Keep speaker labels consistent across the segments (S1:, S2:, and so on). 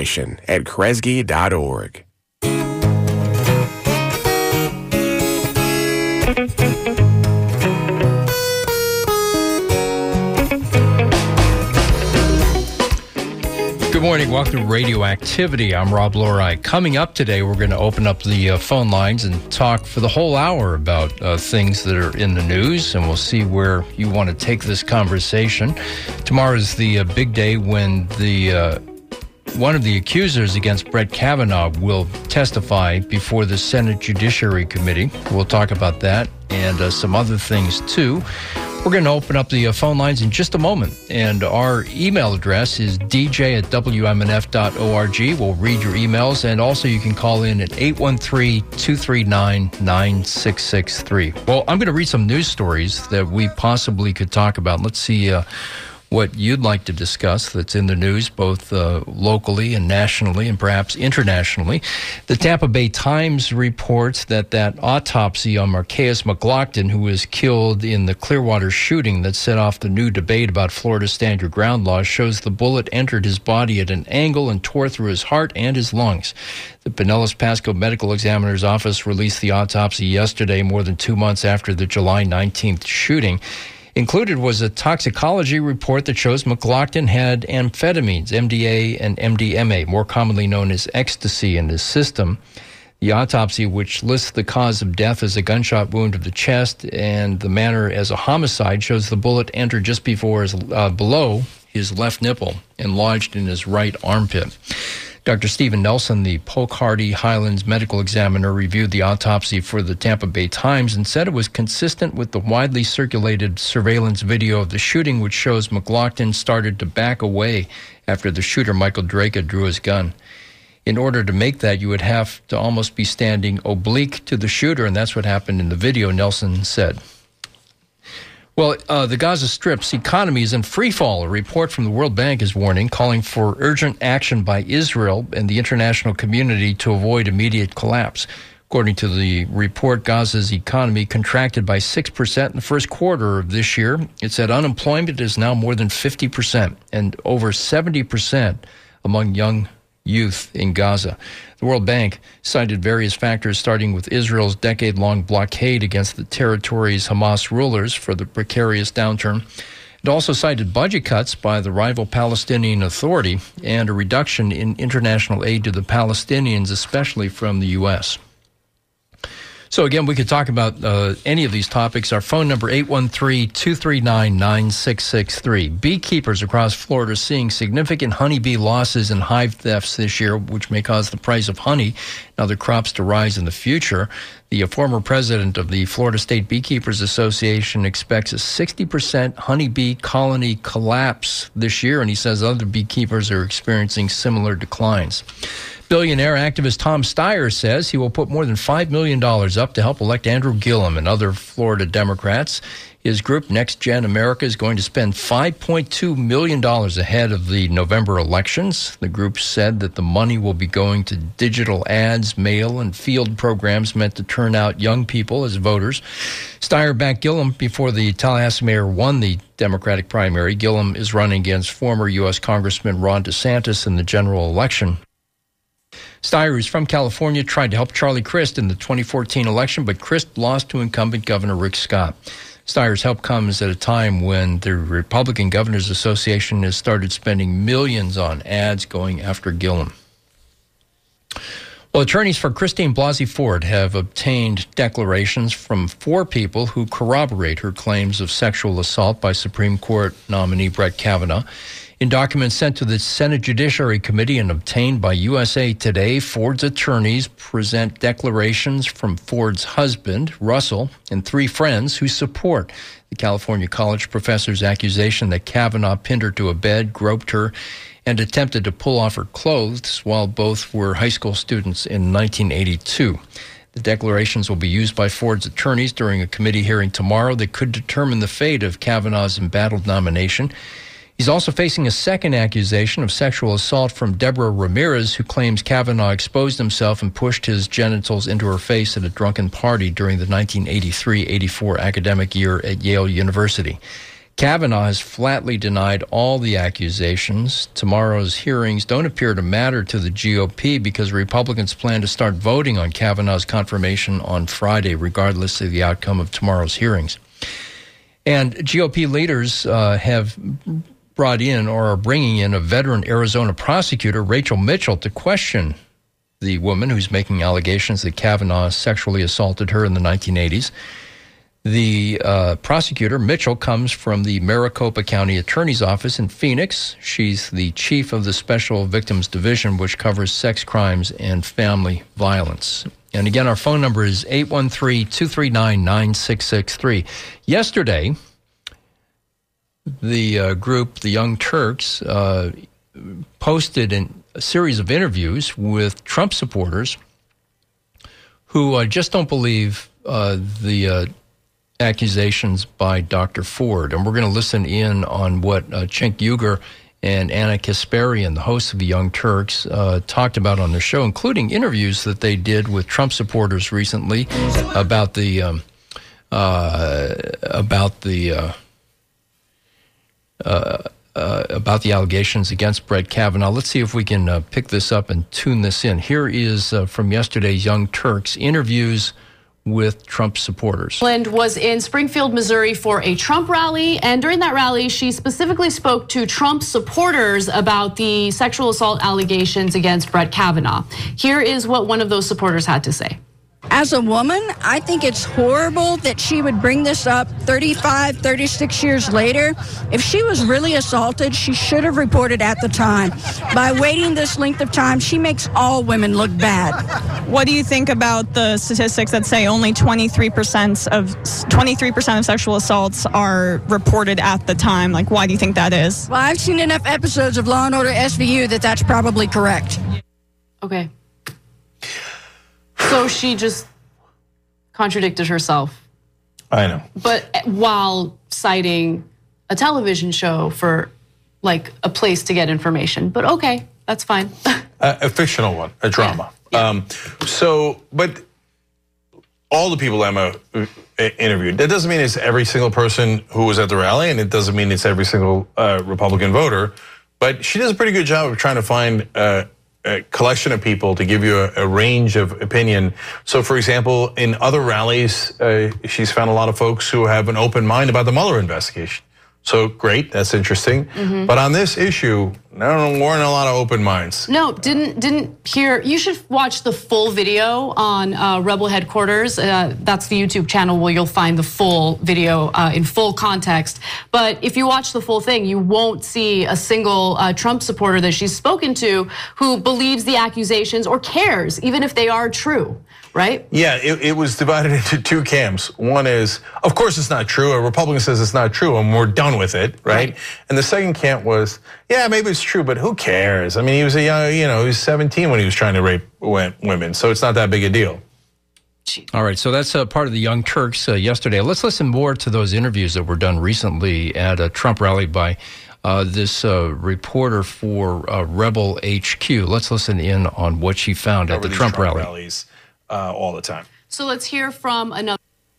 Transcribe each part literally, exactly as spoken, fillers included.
S1: information at kresge dot org.
S2: Good morning. Welcome to Radioactivity. I'm Rob Lorai. Coming up today, we're going to open up the uh, phone lines and talk for the whole hour about uh, things that are in the news, and we'll see where you want to take this conversation. Tomorrow is the uh, big day when the uh, one of the accusers against Brett Kavanaugh will testify before the Senate Judiciary Committee. We'll talk about that and uh, some other things, too. We're going to open up the uh, phone lines in just a moment, and our email address is d j at w m n f dot org. We'll read your emails, and also you can call in at eight one three, two three nine, nine six six three. Well, I'm going to read some news stories that we possibly could talk about. Let's see uh, what you'd like to discuss that's in the news, both uh, locally and nationally and perhaps internationally. The Tampa Bay Times reports that that autopsy on Marcus McLaughlin, who was killed in the Clearwater shooting that set off the new debate about Florida's stand your ground law, shows the bullet entered his body at an angle and tore through his heart and his lungs. The Pinellas Pasco Medical Examiner's Office released the autopsy yesterday, more than two months after the July nineteenth shooting. Included was a toxicology report that shows McLaughlin had amphetamines, M D A and M D M A, more commonly known as ecstasy, in his system. The autopsy, which lists the cause of death as a gunshot wound to the chest and the manner as a homicide, shows the bullet entered just before his, uh, below his left nipple and lodged in his right armpit. Doctor Stephen Nelson, the Polk Hardy Highlands medical examiner, reviewed the autopsy for the Tampa Bay Times and said it was consistent with the widely circulated surveillance video of the shooting, which shows McLaughlin started to back away after the shooter, Michael Draka, drew his gun. In order to make that, you would have to almost be standing oblique to the shooter, and that's what happened in the video, Nelson said. Well, uh, the Gaza Strip's economy is in free fall. A report from the World Bank is warning, calling for urgent action by Israel and the international community to avoid immediate collapse. According to the report, Gaza's economy contracted by six percent in the first quarter of this year. It said unemployment is now more than fifty percent and over seventy percent among young youth in Gaza. The World Bank cited various factors, starting with Israel's decade-long blockade against the territory's Hamas rulers for the precarious downturn. It also cited budget cuts by the rival Palestinian Authority and a reduction in international aid to the Palestinians, especially from the U S So again, we could talk about uh, any of these topics. Our phone number, eight one three, two three nine, nine six six three. Beekeepers across Florida are seeing significant honeybee losses and hive thefts this year, which may cause the price of honey and other crops to rise in the future. The uh, former president of the Florida State Beekeepers Association expects a sixty percent honeybee colony collapse this year, and he says other beekeepers are experiencing similar declines. Billionaire activist Tom Steyer says he will put more than five million dollars up to help elect Andrew Gillum and other Florida Democrats. His group, Next Gen America, is going to spend five point two million dollars ahead of the November elections. The group said that the money will be going to digital ads, mail, and field programs meant to turn out young people as voters. Steyer backed Gillum before the Tallahassee mayor won the Democratic primary. Gillum is running against former U S Congressman Ron DeSantis in the general election. Steyer, who's from California, tried to help Charlie Crist in the twenty fourteen election, but Crist lost to incumbent Governor Rick Scott. Steyer's help comes at a time when the Republican Governors Association has started spending millions on ads going after Gillum. Well, attorneys for Christine Blasey Ford have obtained declarations from four people who corroborate her claims of sexual assault by Supreme Court nominee Brett Kavanaugh. In documents sent to the Senate Judiciary Committee and obtained by U S A Today, Ford's attorneys present declarations from Ford's husband, Russell, and three friends who support the California college professor's accusation that Kavanaugh pinned her to a bed, groped her, and attempted to pull off her clothes while both were high school students in nineteen eighty-two. The declarations will be used by Ford's attorneys during a committee hearing tomorrow that could determine the fate of Kavanaugh's embattled nomination. He's also facing a second accusation of sexual assault from Deborah Ramirez, who claims Kavanaugh exposed himself and pushed his genitals into her face at a drunken party during the nineteen eighty-three eighty-four academic year at Yale University. Kavanaugh has flatly denied all the accusations. Tomorrow's hearings don't appear to matter to the G O P because Republicans plan to start voting on Kavanaugh's confirmation on Friday, regardless of the outcome of tomorrow's hearings. And G O P leaders uh, have brought in or are bringing in a veteran Arizona prosecutor, Rachel Mitchell, to question the woman who's making allegations that Kavanaugh sexually assaulted her in the nineteen eighties. The uh, prosecutor, Mitchell, comes from the Maricopa County Attorney's Office in Phoenix. She's the chief of the Special Victims Division, which covers sex crimes and family violence. And again, our phone number is eight one three, two three nine, nine six six three. Yesterday, the uh, group, the Young Turks, uh, posted an, a series of interviews with Trump supporters who uh, just don't believe uh, the uh, accusations by Doctor Ford. And we're going to listen in on what uh, Cenk Uygur and Anna Kasparian, the hosts of the Young Turks, uh, talked about on their show, including interviews that they did with Trump supporters recently about the um, uh, about the uh, uh, uh, about the allegations against Brett Kavanaugh. Let's see if we can uh, pick this up and tune this in. Here is uh, from yesterday's Young Turks interviews with Trump supporters.
S3: Lind was in Springfield, Missouri for a Trump rally, and during that rally, she specifically spoke to Trump supporters about the sexual assault allegations against Brett Kavanaugh. Here is what one of those supporters had to say.
S4: As a woman, I think it's horrible that she would bring this up thirty-five, thirty-six years later. If she was really assaulted, she should have reported at the time. By waiting this length of time, she makes all women look bad.
S5: What do you think about the statistics that say only twenty-three percent of twenty-three percent of sexual assaults are reported at the time? Like, why do you think that is?
S4: Well, I've seen enough episodes of Law and Order S V U that that's probably correct.
S3: Okay. So she just contradicted herself.
S6: I know.
S3: But while citing a television show for like a place to get information. But okay, that's fine.
S6: a, a fictional one, a drama.
S3: Yeah. Yeah.
S6: Um, so, but all the people Emma interviewed, that doesn't mean it's every single person who was at the rally, and it doesn't mean it's every single uh, Republican voter, but she does a pretty good job of trying to find uh, a collection of people to give you a, a range of opinion. So for example, in other rallies, uh, she's found a lot of folks who have an open mind about the Mueller investigation. So great, that's interesting. Mm-hmm. But on this issue, there weren't a lot of open minds.
S3: No, didn't didn't hear. You should watch the full video on uh, Rebel Headquarters. Uh, that's the YouTube channel where you'll find the full video uh, in full context. But if you watch the full thing, you won't see a single uh, Trump supporter that she's spoken to who believes the accusations or cares, even if they are true. Right?
S6: Yeah, it, it was divided into two camps. One is, of course it's not true. A Republican says it's not true and we're done with it, right? right? And the second camp was, yeah, maybe it's true, but who cares? I mean, he was a young, you know, he was seventeen when he was trying to rape women, so it's not that big a deal.
S2: All right, so that's a part of the Young Turks uh, yesterday. Let's listen more to those interviews that were done recently at a Trump rally by uh, this uh, reporter for uh, Rebel H Q. Let's listen in on what she found at
S6: Over
S2: the Trump,
S6: Trump
S2: rally.
S6: Rallies. Uh, all the time.
S3: So let's hear from another.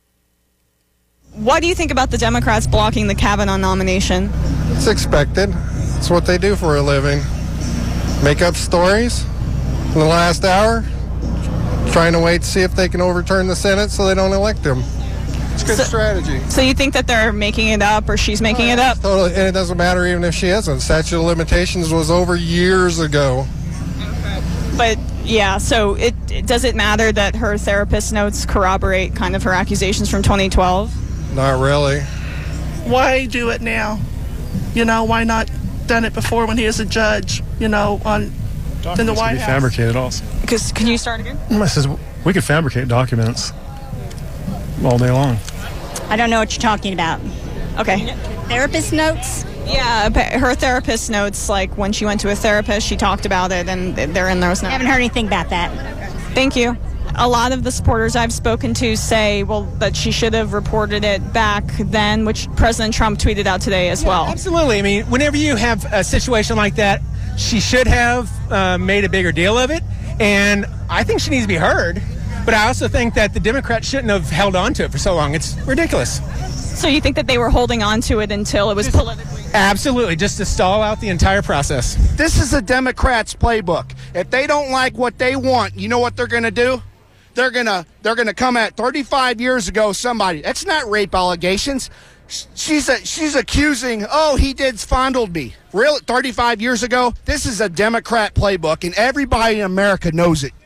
S5: What do you think about the Democrats blocking the Kavanaugh nomination?
S7: It's expected. It's what they do for a living. Make up stories in the last hour, trying to wait to see if they can overturn the Senate so they don't elect him. It's good
S5: so,
S7: strategy.
S5: So you think that they're making it up or she's making oh, it up?
S7: Totally, and it doesn't matter even if she isn't. Statute of limitations was over years ago.
S5: But yeah, so it, it does it matter that her therapist notes corroborate kind of her accusations from twenty twelve?
S7: Not really.
S8: Why do it now? You know, why not done it before when he was a judge? You know, on
S9: documents
S8: in the White
S9: can be
S8: House.
S9: Fabricated also.
S5: Because can you start again?
S9: I says we could fabricate documents all day long.
S10: I don't know what you're talking about.
S5: Okay.
S10: Therapist notes?
S5: Yeah, her therapist notes, like when she went to a therapist, she talked about it, and they're in those notes.
S10: I haven't heard anything about that.
S5: Thank you. A lot of the supporters I've spoken to say, well, that she should have reported it back then, which President Trump tweeted out today as
S11: yeah,
S5: well.
S11: Absolutely. I mean, whenever you have a situation like that, she should have uh, made a bigger deal of it, and I think she needs to be heard. But I also think that the Democrats shouldn't have held on to it for so long. It's ridiculous.
S5: So you think that they were holding on to it until it was politically?
S11: Absolutely, just to stall out the entire process.
S12: This is the Democrats' playbook. If they don't like what they want, you know what they're going to do? They're going to they're going to come at thirty-five years ago somebody. That's not rape allegations. She's a, she's accusing, oh, he did fondled me. Really? thirty-five years ago? This is a Democrat playbook, and everybody in America knows it.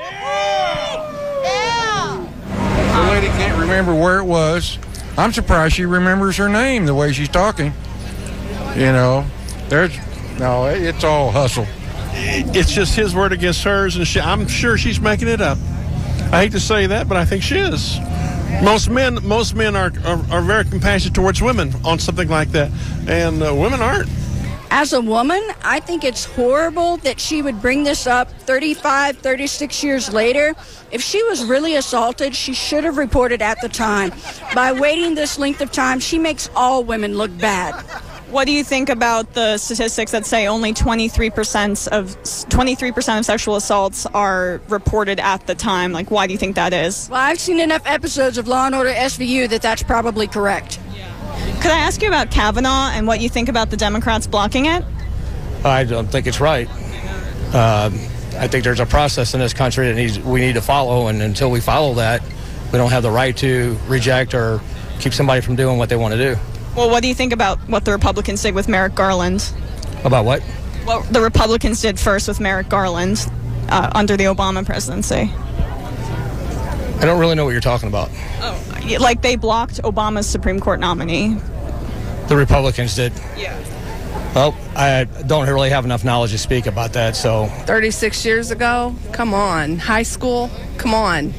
S13: The lady can't remember where it was. I'm surprised she remembers her name the way she's talking. You know, there's no, it's all hustle.
S14: It's just his word against hers, and she, I'm sure she's making it up. I hate to say that, but I think she is. Most men, most men are are, are very compassionate towards women on something like that, and uh, women aren't.
S4: As a woman, I think it's horrible that she would bring this up thirty-five, thirty-six years later. If she was really assaulted, she should have reported at the time. By waiting this length of time, she makes all women look bad.
S5: What do you think about the statistics that say only twenty-three percent of twenty-three percent of sexual assaults are reported at the time? Like, why do you think that is?
S4: Well, I've seen enough episodes of Law and Order S V U that that's probably correct.
S5: Could I ask you about Kavanaugh and what you think about the Democrats blocking it?
S15: I don't think it's right. Um, I think there's a process in this country that needs, we need to follow, and until we follow that, we don't have the right to reject or keep somebody from doing what they want to do.
S5: Well, what do you think about what the Republicans did with Merrick Garland?
S15: About what?
S5: What the Republicans did first with Merrick Garland uh, under the Obama presidency.
S15: I don't really know what you're talking about.
S5: Oh, like they blocked Obama's Supreme Court nominee.
S15: The Republicans did?
S5: Yeah.
S15: Well, I don't really have enough knowledge to speak about that, so.
S16: thirty-six years ago? Come on. High school? Come on.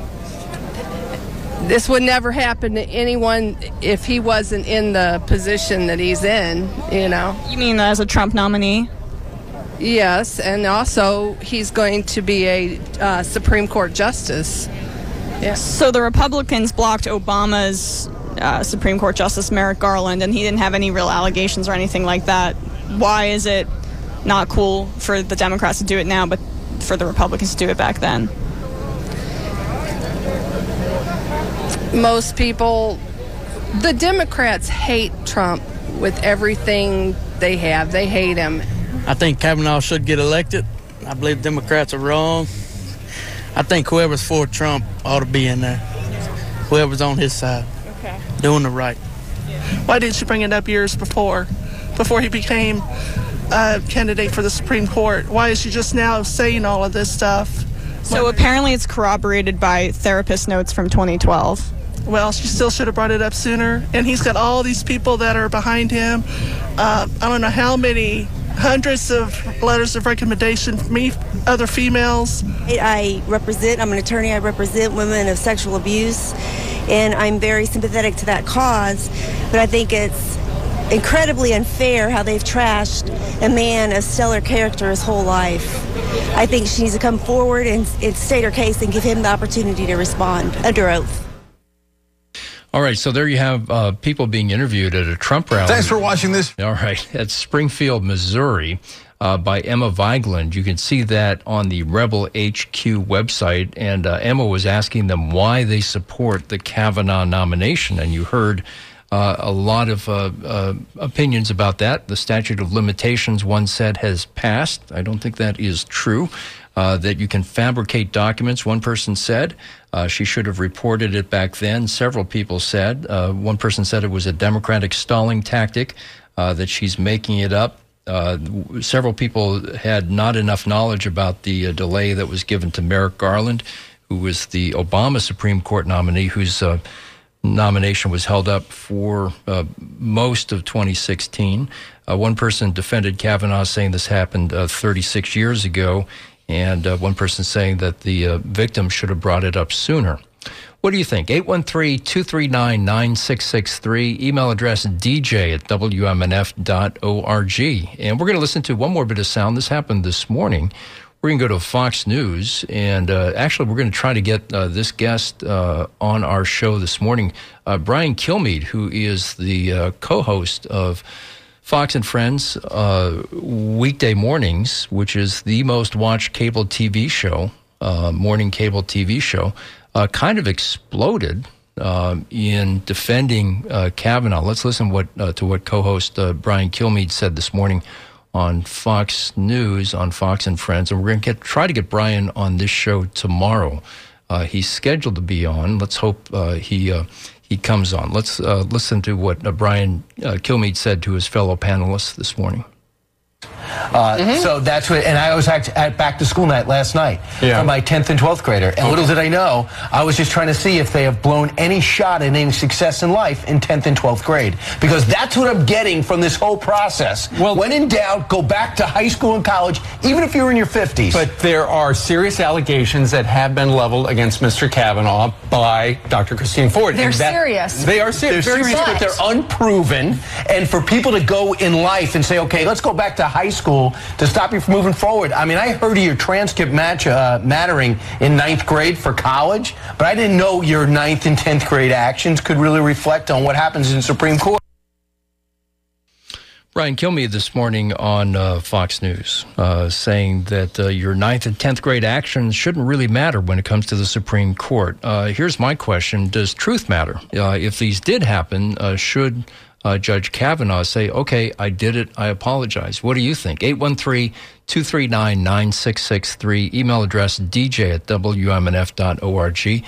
S16: This would never happen to anyone if he wasn't in the position that he's in, you know.
S5: You mean as a Trump nominee?
S16: Yes, and also he's going to be a uh, Supreme Court justice.
S5: Yes. So the Republicans blocked Obama's uh, Supreme Court Justice Merrick Garland, and he didn't have any real allegations or anything like that. Why is it not cool for the Democrats to do it now, but for the Republicans to do it back then?
S16: Most people, the Democrats hate Trump with everything they have. They hate him.
S17: I think Kavanaugh should get elected. I believe Democrats are wrong. I think whoever's for Trump ought to be in there. Whoever's on his side.
S8: Okay.
S17: Doing the right.
S8: Why didn't you bring it up years before, before he became a candidate for the Supreme Court? Why is she just now saying all of this stuff?
S5: So apparently it's corroborated by therapist notes from twenty twelve.
S8: Well, she still should have brought it up sooner. And he's got all these people that are behind him. Uh, I don't know how many hundreds of letters of recommendation from me, other females.
S18: I represent, I'm an attorney, I represent women of sexual abuse, and I'm very sympathetic to that cause, but I think it's incredibly unfair how they've trashed a man of stellar character his whole life. I think she needs to come forward and, and state her case and give him the opportunity to respond under oath.
S2: All right, so there you have uh, people being interviewed at a Trump rally.
S6: Thanks for watching this.
S2: All right, at Springfield, Missouri, uh, by Emma Vigeland. You can see that on the Rebel H Q website, and uh, Emma was asking them why they support the Kavanaugh nomination, and you heard uh, a lot of uh, uh, opinions about that. The statute of limitations, one said, has passed. I don't think that is true. Uh, that you can fabricate documents, one person said. Uh, she should have reported it back then. Several people said. Uh, one person said it was a Democratic stalling tactic, uh, that she's making it up. Uh, several people had not enough knowledge about the uh, delay that was given to Merrick Garland, who was the Obama Supreme Court nominee, whose uh, nomination was held up for uh, most of twenty sixteen. Uh, one person defended Kavanaugh, saying this happened uh, thirty-six years ago. And uh, one person saying that the uh, victim should have brought it up sooner. What do you think? eight one three, two three nine, nine six six three. Email address d j at w m n f dot org. And we're going to listen to one more bit of sound. This happened this morning. We're going to go to Fox News. And uh, actually, we're going to try to get uh, this guest uh, on our show this morning. Uh, Brian Kilmeade, who is the uh, co-host of Fox and Friends uh, weekday mornings, which is the most watched cable T V show, uh, morning cable T V show, uh, kind of exploded um, in defending uh, Kavanaugh. Let's listen what uh, to what co-host uh, Brian Kilmeade said this morning on Fox News, on Fox and Friends. And we're going to get try to get Brian on this show tomorrow. Uh, he's scheduled to be on. Let's hope uh, he uh, he comes on. Let's uh, listen to what uh, Brian uh, Kilmeade said to his fellow panelists this morning.
S19: Uh, mm-hmm. So that's what, and I was at, at back to school night last night yeah. for my tenth and twelfth grader. And okay. little did I know, I was just trying to see if they have blown any shot at any success in life in tenth and twelfth grade. Because that's what I'm getting from this whole process. Well, when in doubt, go back to high school and college, even if you're in your fifties.
S20: But there are serious allegations that have been leveled against Mister Kavanaugh by Doctor Christine Ford.
S16: They're
S20: that,
S16: serious.
S20: They are serious.
S19: They're serious, but they're unproven. And for people to go in life and say, okay, let's go back to high school to stop you from moving forward. I mean, I heard of your transcript match, uh, mattering in ninth grade for college, but I didn't know your ninth and tenth grade actions could really reflect on what happens in Supreme Court.
S2: Brian Kilmeade this morning on uh, Fox News, uh, saying that uh, your ninth and tenth grade actions shouldn't really matter when it comes to the Supreme Court. Uh, here's my question. Does truth matter? Uh, if these did happen, uh, should Uh, Judge Kavanaugh say, okay, I did it, I apologize? What do you think? eight one three, two three nine, nine six six three, email address d j at w m n f dot org.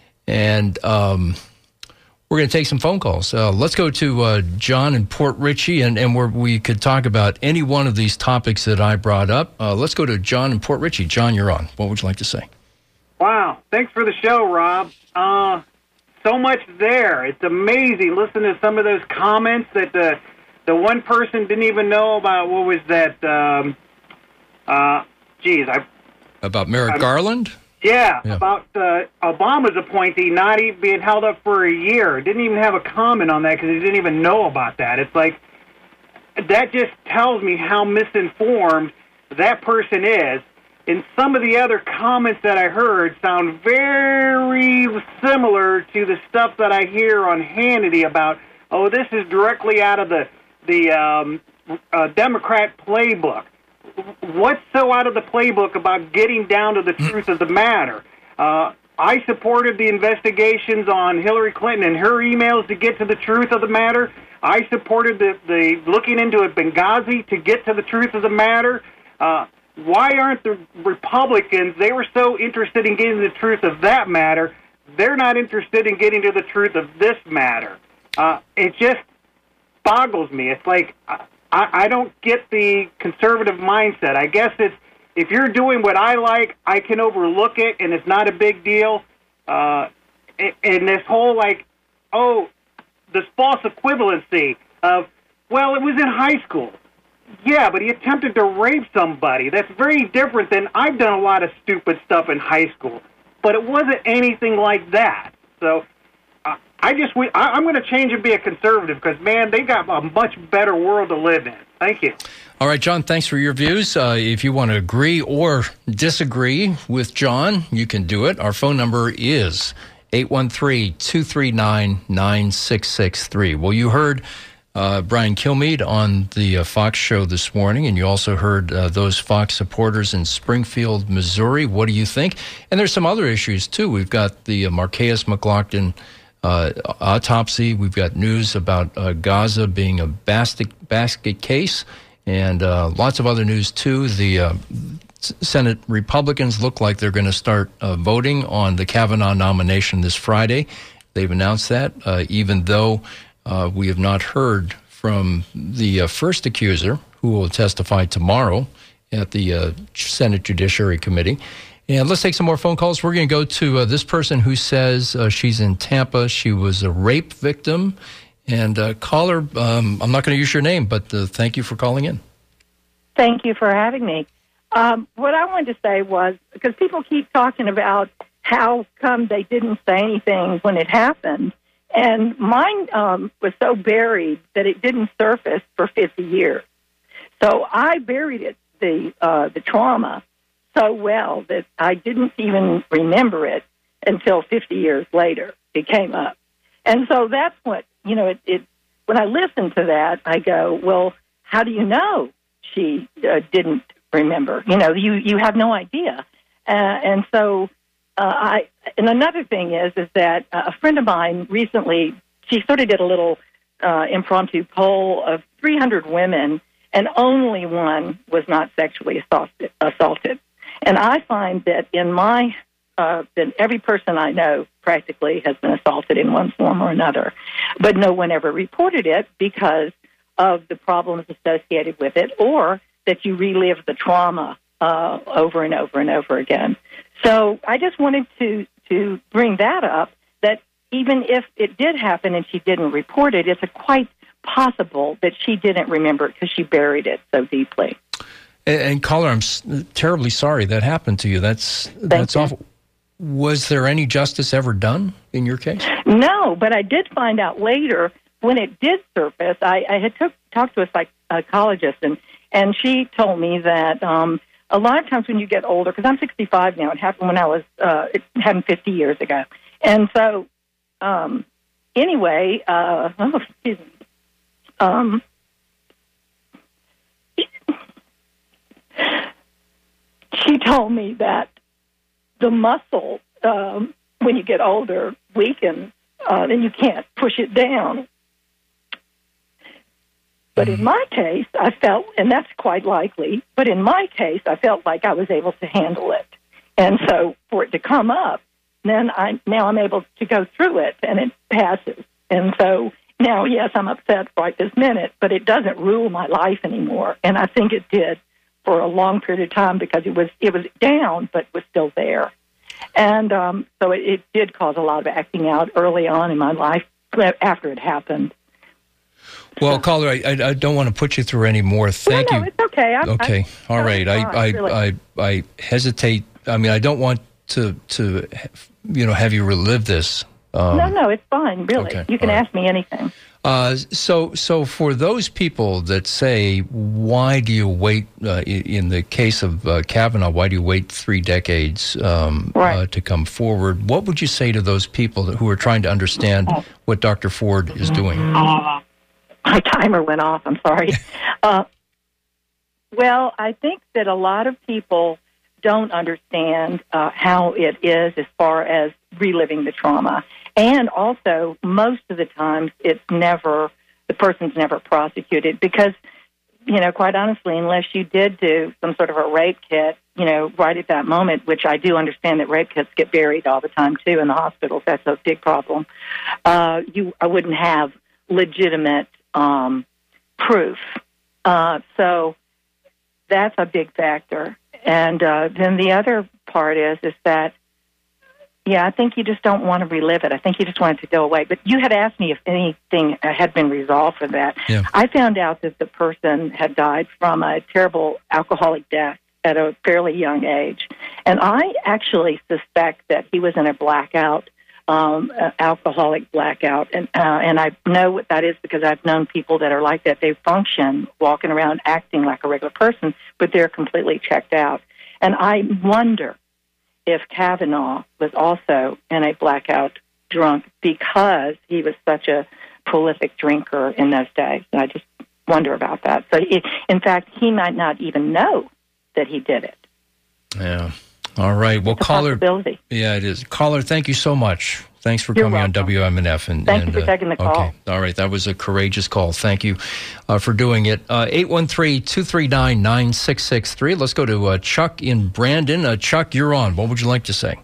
S2: And um, we're going to take some phone calls. Uh, let's go to uh, John in Port Richey, and, and where we could talk about any one of these topics that I brought up. Uh, let's go to John in Port Richey. John, you're on. What would you like to say?
S21: Wow, thanks for the show, Rob. Uh, so much there. It's amazing. Listen to some of those comments that the the one person didn't even know about. What was that? Um, uh, geez, I
S2: about Merrick
S21: I,
S2: Garland.
S21: Yeah,
S2: yeah.
S21: about uh, Obama's appointee not even being held up for a year. Didn't even have a comment on that because he didn't even know about that. It's like that just tells me how misinformed that person is. And some of the other comments that I heard sound very similar to the stuff that I hear on Hannity about, oh, this is directly out of the the um, uh, Democrat playbook. What's so out of the playbook about getting down to the truth of the matter? Uh, I supported the investigations on Hillary Clinton and her emails to get to the truth of the matter. I supported the, the looking into a Benghazi to get to the truth of the matter. Uh, Why aren't the Republicans, they were so interested in getting to the truth of that matter, they're not interested in getting to the truth of this matter. Uh, it just boggles me. It's like, I, I don't get the conservative mindset. I guess it's, if you're doing what I like, I can overlook it, and it's not a big deal. Uh, and this whole, like, oh, this false equivalency of, well, it was in high school. Yeah, but he attempted to rape somebody. That's very different than I've done a lot of stupid stuff in high school, but it wasn't anything like that. So uh, I just I, I'm going to change and be a conservative because, man, they got a much better world to live in. Thank you.
S2: All right, John, thanks for your views. Uh, if you want to agree or disagree with John, you can do it. Our phone number is eight one three, two three nine, nine six six three. Well, you heard Uh, Brian Kilmeade on the uh, Fox show this morning, and you also heard uh, those Fox supporters in Springfield, Missouri. What do you think? And there's some other issues, too. We've got the uh, Marquez McLaughlin uh, autopsy. We've got news about uh, Gaza being a basket, basket case, and uh, lots of other news, too. The uh, Senate Republicans look like they're going to start uh, voting on the Kavanaugh nomination this Friday. They've announced that, uh, even though Uh, we have not heard from the uh, first accuser, who will testify tomorrow at the uh, Senate Judiciary Committee. And let's take some more phone calls. We're going to go to uh, this person who says uh, she's in Tampa. She was a rape victim. And uh, caller, um, I'm not going to use your name, but uh, thank you for calling in.
S22: Thank you for having me. Um, what I wanted to say was, because people keep talking about how come they didn't say anything when it happened. And mine um, was so buried that it didn't surface for fifty years. So I buried it, the uh, the trauma, so well that I didn't even remember it until fifty years later. It came up. And so that's what, you know, it, it when I listen to that, I go, well, how do you know she uh, didn't remember? You know, you, you have no idea. Uh, and so uh, I and another thing is, is that uh, a friend of mine recently, she sort of did a little uh, impromptu poll of three hundred women, and only one was not sexually assaulted. assaulted. And I find that in my, uh, that every person I know practically has been assaulted in one form or another, but no one ever reported it because of the problems associated with it, or that you relive the trauma uh, over and over and over again. So I just wanted to, to bring that up, that even if it did happen and she didn't report it, it's a quite possible that she didn't remember it because she buried it so deeply.
S2: And, and caller, I'm s- terribly sorry that happened to you. That's
S22: Thank
S2: that's
S22: you.
S2: awful. Was there any justice ever done in your case?
S22: No, but I did find out later when it did surface. I, I had took, talked to a psych- psychologist, and, and she told me that um, a lot of times when you get older, because I'm sixty-five now, it happened when I was, uh, it happened fifty years ago. And so, um, anyway, uh, oh, excuse me. Um, she told me that the muscle, um, when you get older, weakens, uh, and you can't push it down. But in my case, I felt, and that's quite likely, but in my case, I felt like I was able to handle it. And so for it to come up, then I now I'm able to go through it, and it passes. And so now, yes, I'm upset right this minute, but it doesn't rule my life anymore. And I think it did for a long period of time because it was it was down, but was still there. And um, so it, it did cause a lot of acting out early on in my life after it happened.
S2: Well, caller, I, I, I don't want to put you through any more. Thank
S22: no, no,
S2: you.
S22: it's okay. I'm,
S2: okay,
S22: I'm,
S2: all right. I, I,
S22: really.
S2: I, I hesitate. I mean, I don't want to, to, you know, have you relive this. Um,
S22: no, no, it's fine. Really,
S2: okay,
S22: you can
S2: all right.
S22: ask me anything.
S2: Uh, so, so for those people that say, why do you wait, uh, in the case of uh, Kavanaugh, why do you wait three decades um,
S22: right.
S2: uh, to come forward? What would you say to those people who are trying to understand what Doctor Ford is doing?
S22: Uh, my timer went off. I'm sorry. uh, well, I think that a lot of people don't understand uh, how it is as far as reliving the trauma. And also, most of the times, it's never, the person's never prosecuted because, you know, quite honestly, unless you did do some sort of a rape kit, you know, right at that moment, which I do understand that rape kits get buried all the time, too, in the hospitals. That's a big problem. Uh, you, I wouldn't have legitimate um, proof. Uh, so that's a big factor. And uh, then the other part is, is that, yeah, I think you just don't want to relive it. I think you just want it to go away. But you had asked me if anything had been resolved for that.
S2: Yeah.
S22: I found out that the person had died from a terrible alcoholic death at a fairly young age. And I actually suspect that he was in a blackout, um, uh, alcoholic blackout. And, uh, and I know what that is because I've known people that are like that. They function walking around acting like a regular person, but they're completely checked out. And I wonder if Kavanaugh was also in a blackout drunk because he was such a prolific drinker in those days. And I just wonder about that. So, it, in fact, he might not even know that he did it.
S2: Yeah. All right. Well,
S22: It's a
S2: caller.
S22: possibility.
S2: Yeah, it is. Caller, thank you so much. Thanks for
S22: You're
S2: coming
S22: welcome.
S2: on W M N F. And,
S22: Thank
S2: and,
S22: you for
S2: uh,
S22: taking the call.
S2: Okay. All right. That was a courageous call. Thank you uh, for doing it. Uh, eight one three, two three nine, nine six six three. Let's go to uh, Chuck in Brandon. Uh, Chuck, you're on. What would you like to say?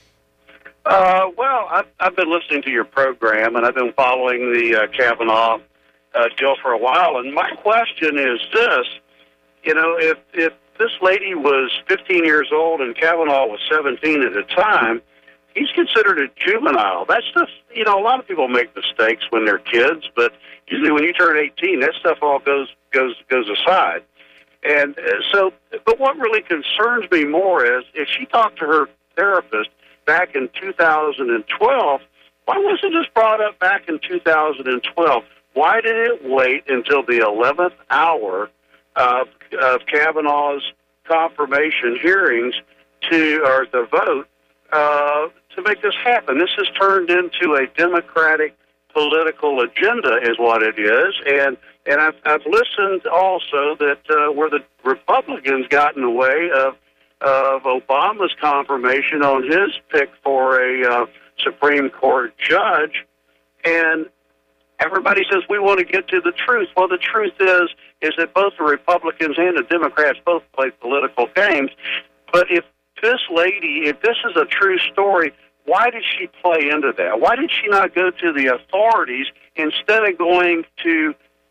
S1: Uh, well, I've, I've been listening to your program, and I've been following the uh, Kavanaugh uh, deal for a while. And my question is this: you know, if if this lady was fifteen years old and Kavanaugh was seventeen at the time, he's considered a juvenile. That's just, you know, a lot of people make mistakes when they're kids, but usually when you turn eighteen, that stuff all goes goes goes aside. And uh, so, but what really concerns me more is if she talked to her therapist back in two thousand twelve, why wasn't this brought up back in two thousand twelve? Why did it wait until the eleventh hour of, of Kavanaugh's confirmation hearings to, or the vote, uh, to make this happen? This has turned into a Democratic political agenda is what it is. And and I've, I've listened also that uh, where the Republicans got in the way of of Obama's confirmation on his pick for a uh, Supreme Court judge, and everybody says we want to get to the truth. Well, the truth is is that both the Republicans and the Democrats both play political games. But if this lady, if this is a true story, why did she play into that? Why did she not go to the authorities instead of going to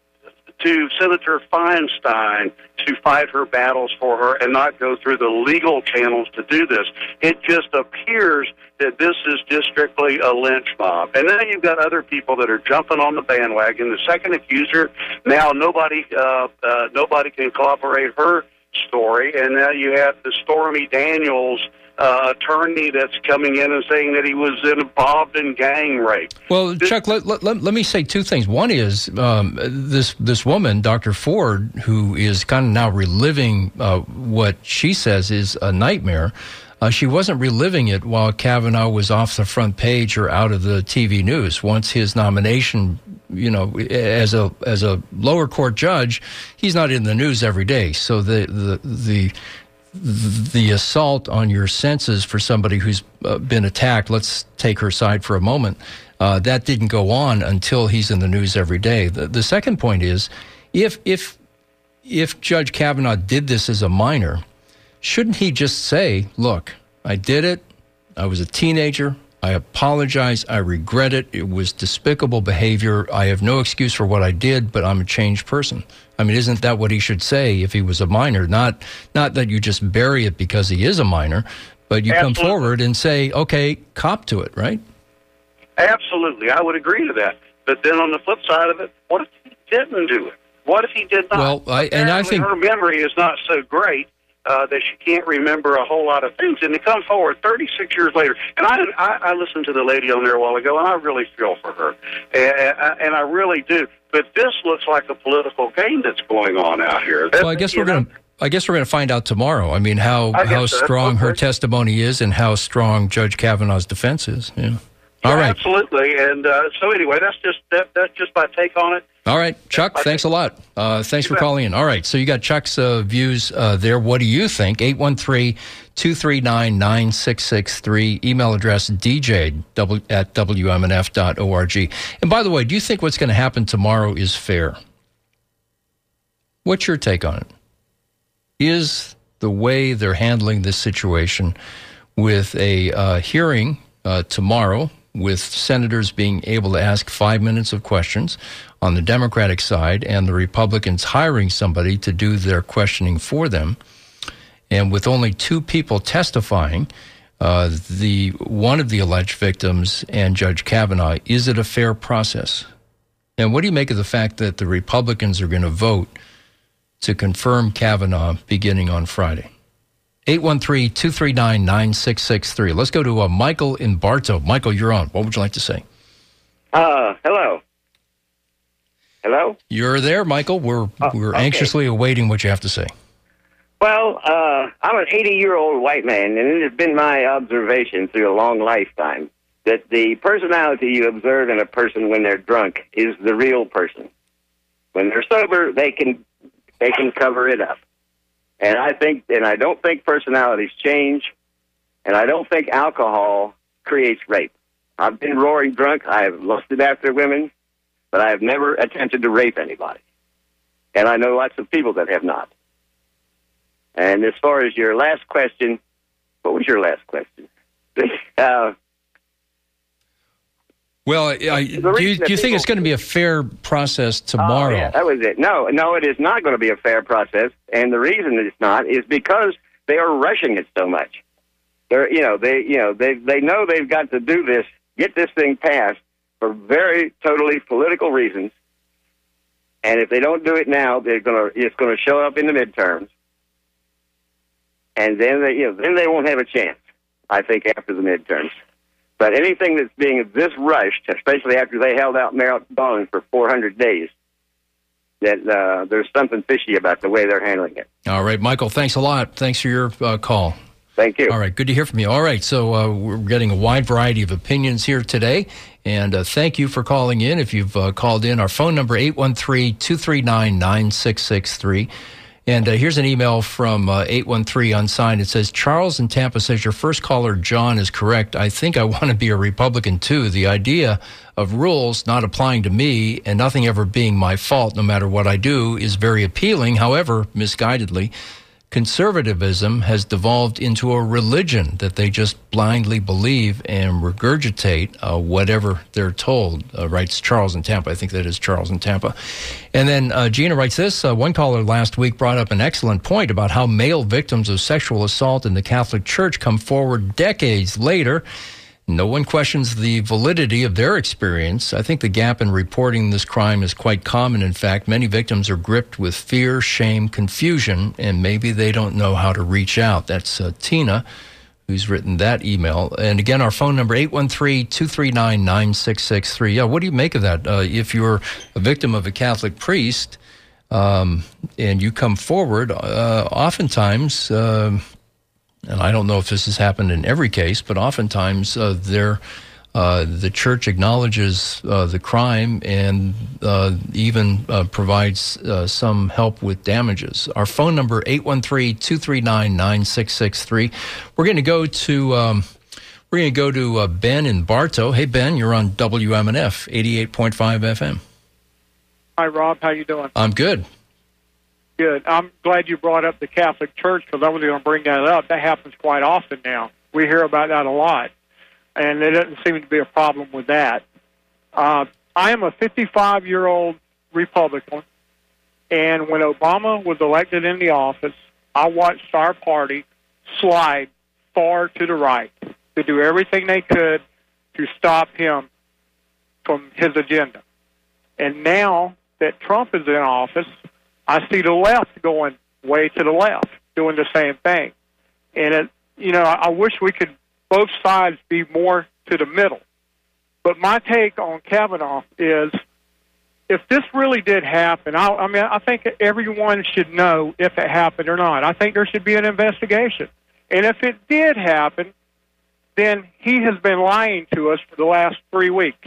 S1: to Senator Feinstein to fight her battles for her and not go through the legal channels to do this? It just appears that this is just strictly a lynch mob. And then you've got other people that are jumping on the bandwagon. The second accuser, now nobody uh, uh, nobody can corroborate her story. And now you have the Stormy Daniels Uh, attorney that's coming in and saying that he was involved in gang rape.
S2: Well, Chuck, let, let, let, let me say two things. One is um, this this woman, Doctor Ford, who is kind of now reliving uh, what she says is a nightmare. Uh, she wasn't reliving it while Kavanaugh was off the front page or out of the T V news. Once his nomination, you know, as a as a lower court judge, he's not in the news every day. So the the the the assault on your senses for somebody who's uh, been attacked, let's take her side for a moment, uh, that didn't go on until he's in the news every day. The, the second point is, if if if Judge Kavanaugh did this as a minor, shouldn't he just say, look, I did it, I was a teenager, I apologize, I regret it, it was despicable behavior, I have no excuse for what I did, but I'm a changed person. I mean, isn't that what he should say if he was a minor? Not not that you just bury it because he is a minor, but you
S1: Absolutely.
S2: come forward and say, okay, cop to it, right?
S1: Absolutely, I would agree to that. But then on the flip side of it, what if he didn't do it? What if he did not?
S2: Well, I, and I think
S1: her memory is not so great uh, that she can't remember a whole lot of things. And to come forward thirty-six years later, and I, I, I listened to the lady on there a while ago, and I really feel for her, and, and I really do. But this looks like a political game that's going on out here. That,
S2: well, I guess we're going to. I guess we're going to find out tomorrow. I mean, how
S1: I
S2: how
S1: so.
S2: strong
S1: Okay.
S2: her testimony is, and how strong Judge Kavanaugh's defense is. Yeah.
S1: Yeah,
S2: All right.
S1: absolutely. And uh, so anyway, that's just that, that's just my take on it.
S2: All right, Chuck, thanks a lot. Uh, thanks for calling in. All right, so you got Chuck's uh, views uh, there. What do you think? eight one three, two three nine, nine six six three. Email address d j at w m n f dot org. And by the way, do you think what's going to happen tomorrow is fair? What's your take on it? Is the way they're handling this situation with a uh, hearing uh, tomorrow, with senators being able to ask five minutes of questions on the Democratic side and the Republicans hiring somebody to do their questioning for them, and with only two people testifying, uh, the one of the alleged victims and Judge Kavanaugh, is it a fair process? And what do you make of the fact that the Republicans are going to vote to confirm Kavanaugh beginning on Friday? eight one three, two three nine, nine six six three. Let's go to uh, Michael in Bartow. Michael, you're on. What would you like to say?
S3: Uh, hello. Hello?
S2: You're there, Michael. We're
S3: Oh,
S2: we're
S3: okay.
S2: anxiously awaiting what you have to say.
S3: Well, uh, I'm an eighty-year-old white man, and it has been my observation through a long lifetime that the personality you observe in a person when they're drunk is the real person. When they're sober, they can they can cover it up. And I think, and I don't think personalities change, and I don't think alcohol creates rape. I've been roaring drunk. I have lusted after women, but I have never attempted to rape anybody. And I know lots of people that have not. And as far as your last question, what was your last question? uh,
S2: Well, I, do you, do you think
S3: people-
S2: it's going to be a fair process tomorrow?
S3: Oh, yeah, that was it. No, no, it is not going to be a fair process, and the reason it's not is because they are rushing it so much. They're, you know, they, you know, they, they know they've got to do this, get this thing passed for very totally political reasons, and if they don't do it now, they're going to, it's going to show up in the midterms, and then they, you know, then they won't have a chance. I think after the midterms. But anything that's being this rushed, especially after they held out Merrick Garland for four hundred days, that uh, there's something fishy about the way they're handling it.
S2: All right, Michael, thanks a lot. Thanks for your uh, call.
S3: Thank you.
S2: All right, good to hear from you. All right, so uh, we're getting a wide variety of opinions here today, and uh, thank you for calling in. If you've uh, called in, our phone number, eight one three, two three nine, nine six six three. And uh, here's an email from uh, eight one three unsigned. It says, Charles in Tampa says, your first caller, John, is correct. I think I want to be a Republican, too. The idea of rules not applying to me and nothing ever being my fault no matter what I do is very appealing. However, misguidedly, conservatism has devolved into a religion that they just blindly believe and regurgitate uh, whatever they're told, uh, writes Charles in Tampa. I think that is Charles in Tampa. And then uh, Gina writes this. Uh, one caller last week brought up an excellent point about how male victims of sexual assault in the Catholic Church come forward decades later. No one questions the validity of their experience. I think the gap in reporting this crime is quite common. In fact, many victims are gripped with fear, shame, confusion, and maybe they don't know how to reach out. That's uh, Tina, who's written that email. And again, our phone number, eight one three, two three nine, nine six six three. Yeah, what do you make of that? Uh, if you're a victim of a Catholic priest um, and you come forward, uh, oftentimes... Uh, and I don't know if this has happened in every case, but oftentimes uh, there, uh, the church acknowledges uh, the crime and uh, even uh, provides uh, some help with damages. Our phone number, eight one three, two three nine, nine six six three. We're going to go to um, we're going to go to uh, Ben in Bartow. Hey, Ben, you're on W M N F, eighty-eight point five F M.
S7: Hi, Rob. How you doing?
S2: I'm good.
S7: Good. I'm glad you brought up the Catholic Church because I was going to bring that up. That happens quite often now. We hear about that a lot, and there doesn't seem to be a problem with that. Uh, I am a fifty-five-year-old Republican, and when Obama was elected in the office, I watched our party slide far to the right to do everything they could to stop him from his agenda. And now that Trump is in office, I see the left going way to the left, doing the same thing. And, it, you know, I, I wish we could both sides be more to the middle. But my take on Kavanaugh is if this really did happen, I, I mean, I think everyone should know if it happened or not. I think there should be an investigation. And if it did happen, then he has been lying to us for the last three weeks.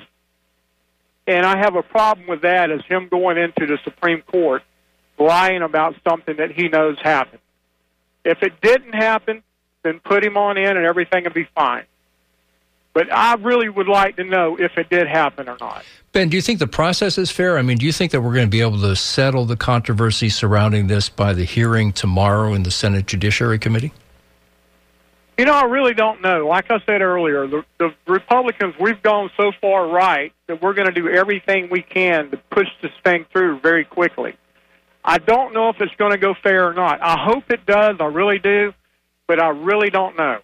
S7: And I have a problem with that as him going into the Supreme Court lying about something that he knows happened. If it didn't happen, then put him on in and everything will be fine. But I really would like to know if it did happen or not.
S2: Ben, do you think the process is fair? I mean, do you think that we're going to be able to settle the controversy surrounding this by the hearing tomorrow in the Senate Judiciary Committee?
S7: You know, I really don't know. Like I said earlier, the, the Republicans, we've gone so far right that we're going to do everything we can to push this thing through very quickly. I don't know if it's going to go fair or not. I hope it does. I really do. But I really don't know.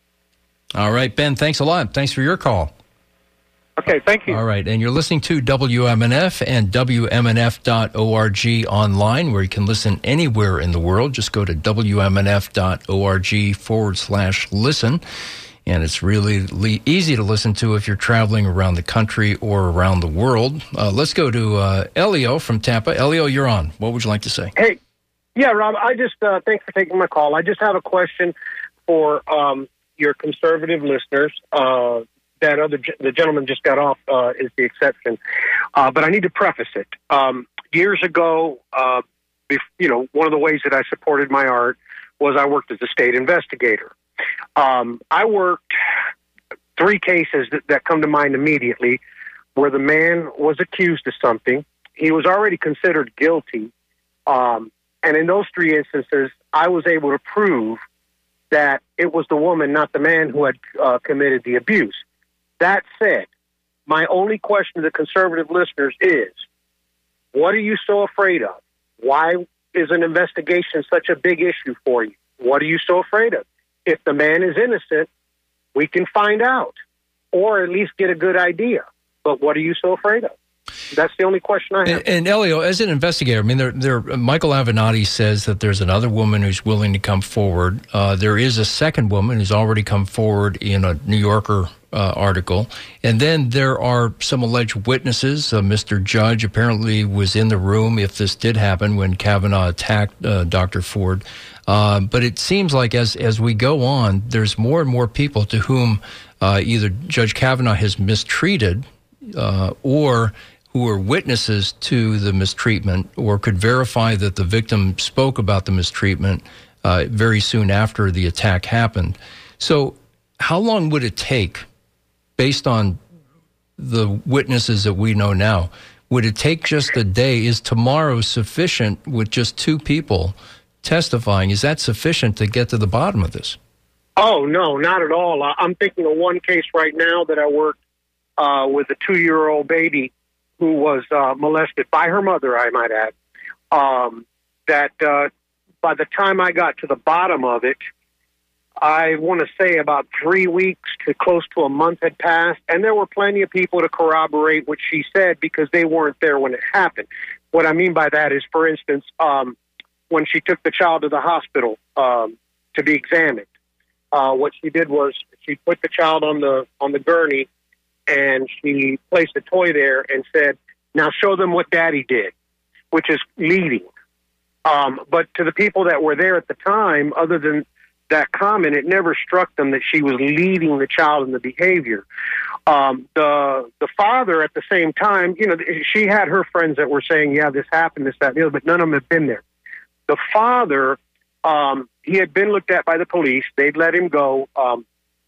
S2: All right, Ben, thanks a lot. Thanks for your call.
S7: Okay, thank you.
S2: All right, and you're listening to W M N F and W M N F dot org online, where you can listen anywhere in the world. Just go to W M N F dot org forward slash listen. And it's really le- easy to listen to if you're traveling around the country or around the world. Uh, let's go to uh, Elio from Tampa. Elio, you're on. What would you like to say?
S9: Hey, yeah, Rob, I just, uh, thanks for taking my call. I just have a question for um, your conservative listeners. Uh, that other, the gentleman just got off uh, is the exception. Uh, but I need to preface it. Um, years ago, uh, bef- you know, one of the ways that I supported my art was I worked as a state investigator. Um, I worked three cases that, that come to mind immediately where the man was accused of something. He was already considered guilty. Um, and in those three instances, I was able to prove that it was the woman, not the man, who had uh, committed the abuse. That said, my only question to the conservative listeners is, what are you so afraid of? Why is an investigation such a big issue for you? What are you so afraid of? If the man is innocent, we can find out, or at least get a good idea. But what are you so afraid of? That's the only question I have.
S2: And, and Elio, as an investigator, I mean, there, there, Michael Avenatti says that there's another woman who's willing to come forward. Uh, there is a second woman who's already come forward in a New Yorker uh, article. And then there are some alleged witnesses. Uh, Mister Judge apparently was in the room, if this did happen, when Kavanaugh attacked uh, Doctor Ford. Uh, but it seems like as as we go on, there's more and more people to whom uh, either Judge Kavanaugh has mistreated uh, or who were witnesses to the mistreatment or could verify that the victim spoke about the mistreatment uh, very soon after the attack happened. So how long would it take, based on the witnesses that we know now, would it take just a day? Is tomorrow sufficient with just two people testifying? Is that sufficient to get to the bottom of this?
S9: Oh, no, not at all. Uh, I'm thinking of one case right now that I worked uh, with a two-year-old baby who was uh, molested by her mother, I might add, um, that uh, by the time I got to the bottom of it, I want to say about three weeks to close to a month had passed, and there were plenty of people to corroborate what she said because they weren't there when it happened. What I mean by that is, for instance, um, when she took the child to the hospital um, to be examined, uh, what she did was she put the child on the on the gurney, and she placed a toy there and said, "Now show them what Daddy did," which is leading. Um, but to the people that were there at the time, other than that comment, it never struck them that she was leading the child in the behavior. Um, the the father, at the same time, you know, she had her friends that were saying, "Yeah, this happened, this, that, and the other," but none of them had been there. The father, um, he had been looked at by the police. They'd let him go. Um,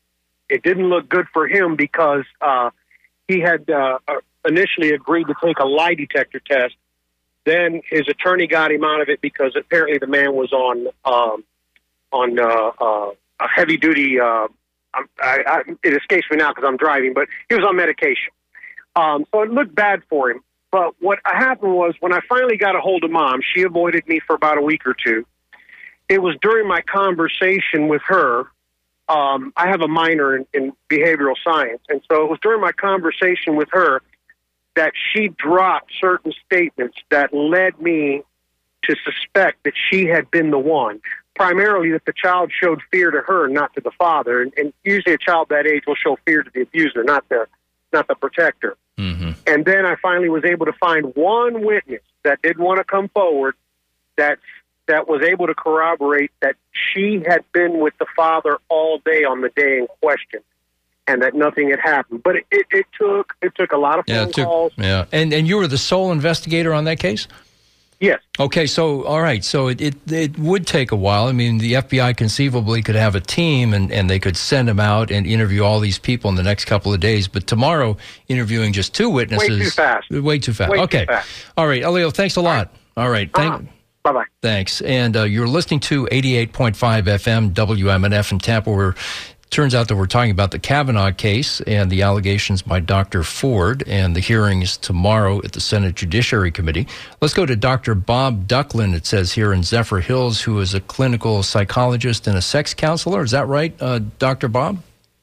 S9: it didn't look good for him because uh, he had uh, initially agreed to take a lie detector test. Then his attorney got him out of it because apparently the man was on um, on uh, uh, a heavy duty. Uh, I, I, it escapes me now because I'm driving, but he was on medication. Um, so it looked bad for him. But what happened was when I finally got a hold of Mom, she avoided me for about a week or two. It was during my conversation with her. Um, I have a minor in, in behavioral science, and so it was during my conversation with her that she dropped certain statements that led me to suspect that she had been the one. Primarily that the child showed fear to her, not to the father. And, and usually a child that age will show fear to the abuser, not the not the protector. Mm-hmm. And then I finally was able to find one witness that did want to come forward that that was able to corroborate that she had been with the father all day on the day in question, and that nothing had happened. But it, it, it took it took a lot of phone
S2: yeah, took,
S9: calls.
S2: Yeah, and and you were the sole investigator on that case?
S9: Yes.
S2: Okay, so, all right, so it, it it would take a while. I mean, the F B I conceivably could have a team, and, and they could send them out and interview all these people in the next couple of days. But tomorrow, interviewing just two witnesses...
S9: Way too fast.
S2: Way too fast.
S9: Way
S2: okay.
S9: Too fast.
S2: All right, Elio, thanks a lot. All right. Thank,
S9: uh-huh. Bye-bye.
S2: Thanks. And uh, you're listening to eighty-eight point five F M W M N F in Tampa, where turns out that we're talking about the Kavanaugh case and the allegations by Doctor Ford, and the hearings tomorrow at the Senate Judiciary Committee. Let's go to Doctor Bob Ducklin, it says here in Zephyr Hills, who is a clinical psychologist and a sex counselor. Is that right, uh, Doctor Bob?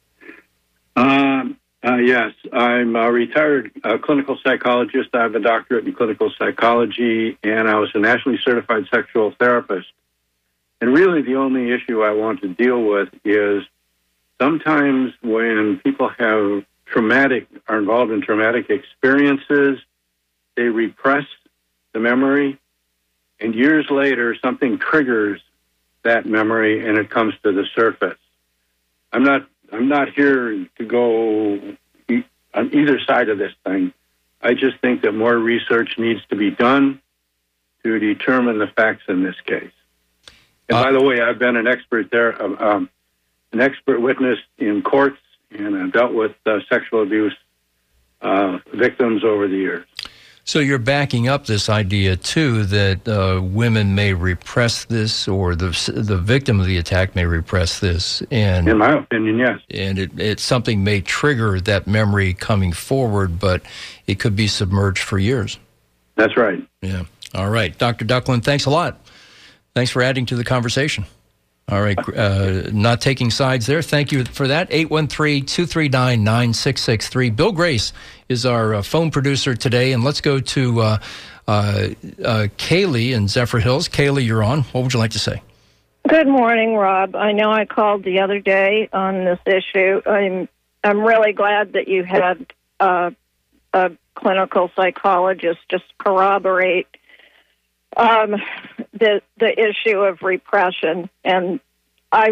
S10: Um, uh, yes, I'm a retired uh, clinical psychologist. I have a doctorate in clinical psychology, and I was a nationally certified sexual therapist. And really the only issue I want to deal with is sometimes when people have traumatic, are involved in traumatic experiences, they repress the memory, and years later, something triggers that memory, and it comes to the surface. I'm not, I'm not here to go on either side of this thing. I just think that more research needs to be done to determine the facts in this case. And uh, by the way, I've been an expert there. Um, an expert witness in courts, and I've dealt with uh, sexual abuse uh, victims over the years.
S2: So you're backing up this idea, too, that uh, women may repress this, or the the victim of the attack may repress this. And
S10: in my opinion, yes.
S2: And it, it something may trigger that memory coming forward, but it could be submerged for years.
S10: That's right.
S2: Yeah. All right. Doctor Ducklin, thanks a lot. Thanks for adding to the conversation. All right, uh, not taking sides there. Thank you for that. eight one three, two three nine, nine six six three. Bill Grace is our uh, phone producer today, and let's go to uh, uh, uh, Kaylee in Zephyr Hills. Kaylee, you're on. What would you like to say?
S22: Good morning, Rob. I know I called the other day on this issue. I'm I'm really glad that you had uh, a clinical psychologist just corroborate Um, the the issue of repression, and I would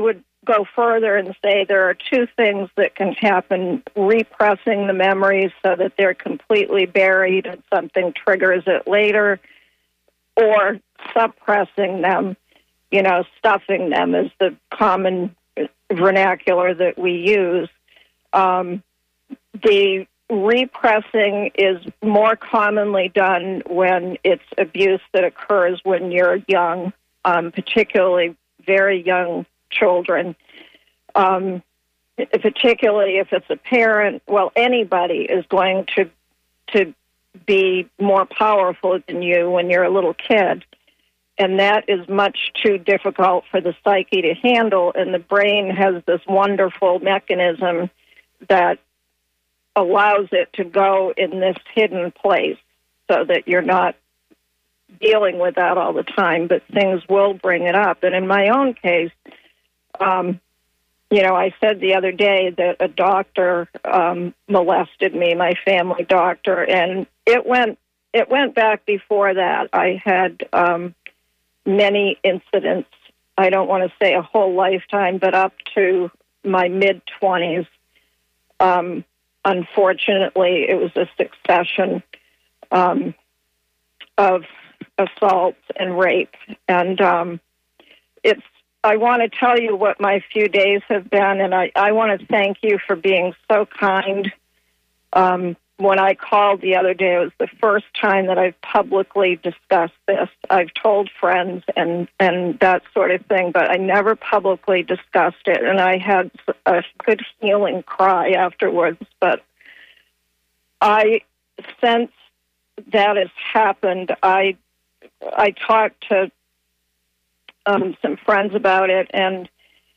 S22: go further and say there are two things that can happen: repressing the memories so that they're completely buried and something triggers it later, or suppressing them, you know, stuffing them is the common vernacular that we use. Um, the repressing is more commonly done when it's abuse that occurs when you're young, um, particularly very young children. Um, particularly if it's a parent, well, anybody is going to to be more powerful than you when you're a little kid. And that is much too difficult for the psyche to handle, and the brain has this wonderful mechanism that allows it to go in this hidden place so that you're not dealing with that all the time, but things will bring it up. And in my own case, um, you know, I said the other day that a doctor um, molested me, my family doctor, and it went it went back before that. I had um, many incidents. I don't want to say a whole lifetime, but up to my mid-twenties. Um, unfortunately, it was a succession um, of assaults and rape. And um, it's. I want to tell you what my few days have been, and I, I want to thank you for being so kind. Um, when I called the other day, it was the first time that I've publicly discussed this. I've told friends and, and that sort of thing, but I never publicly discussed it, and I had a good healing cry afterwards. But I, since that has happened, I I talked to um, some friends about it, and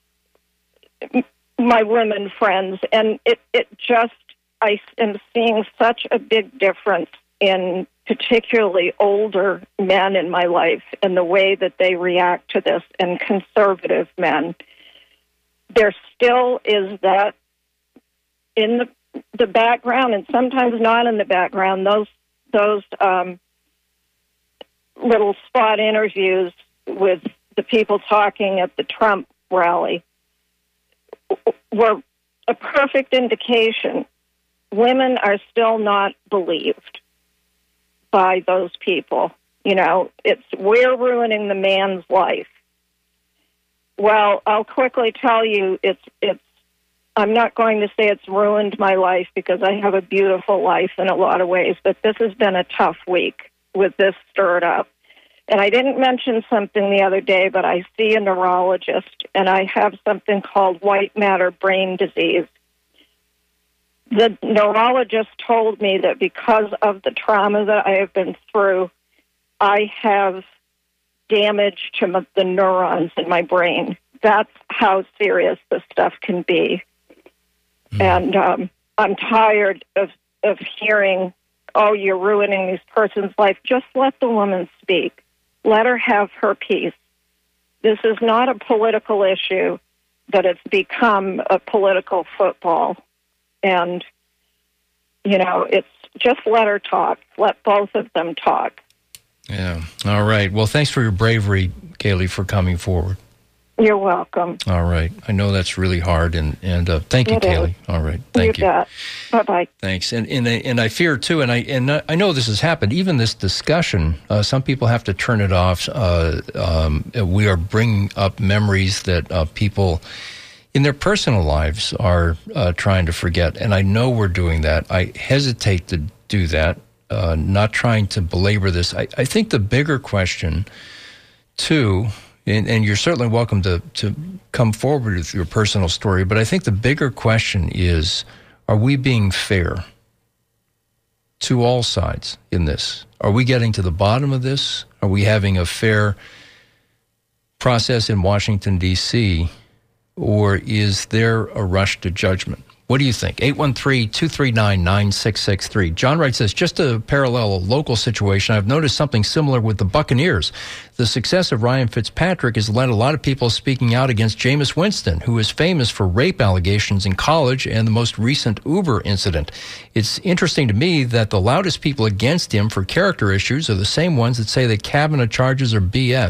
S22: my women friends, and it, it just, I am seeing such a big difference in particularly older men in my life and the way that they react to this, and conservative men. There still is that in the the background, and sometimes not in the background, those those um, little spot interviews with the people talking at the Trump rally were a perfect indication. Women are still not believed by those people. You know, it's, we're ruining the man's life. Well, I'll quickly tell you, it's, it's, I'm not going to say it's ruined my life, because I have a beautiful life in a lot of ways, but this has been a tough week with this stirred up. And I didn't mention something the other day, but I see a neurologist, and I have something called white matter brain disease. The neurologist told me that because of the trauma that I have been through, I have damage to m- the neurons in my brain. That's how serious this stuff can be. Mm. And um, I'm tired of, of hearing, oh, you're ruining this person's life. Just let the woman speak. Let her have her piece. This is not a political issue, but it's become a political football. And, you know, it's just let her talk. Let both of them talk.
S2: Yeah. All right. Well, thanks for your bravery, Kaylee, for coming forward.
S22: You're welcome.
S2: All right. I know that's really hard, and, and uh, thank you,
S22: It
S2: Kaylee.
S22: is.
S2: All right. Thank
S22: you.
S2: you.
S22: Bye-bye.
S2: Thanks. And and I, and I fear, too, and I and I know this has happened, even this discussion, uh, some people have to turn it off. Uh, um, we are bringing up memories that uh, people in their personal lives are uh, trying to forget. And I know we're doing that. I hesitate to do that, uh, not trying to belabor this. I, I think the bigger question, too, and, and you're certainly welcome to, to come forward with your personal story, but I think the bigger question is, are we being fair to all sides in this? Are we getting to the bottom of this? Are we having a fair process in Washington, D C, or is there a rush to judgment? What do you think? eight one three, two three nine, nine six six three. John Wright says, just to parallel a local situation, I've noticed something similar with the Buccaneers. The success of Ryan Fitzpatrick has led a lot of people speaking out against Jameis Winston, who is famous for rape allegations in college and the most recent Uber incident. It's interesting to me that the loudest people against him for character issues are the same ones that say that Kavanaugh charges are B S.